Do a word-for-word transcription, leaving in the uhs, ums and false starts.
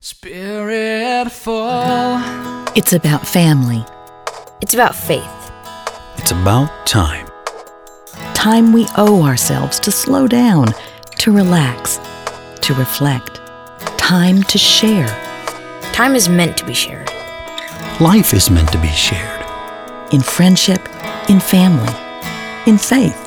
Spiritful. It's about family. It's about faith. It's about time. Time we owe ourselves to slow down, to relax, to reflect. Time to share. Time is meant to be shared. Life is meant to be shared. In friendship, in family, in faith.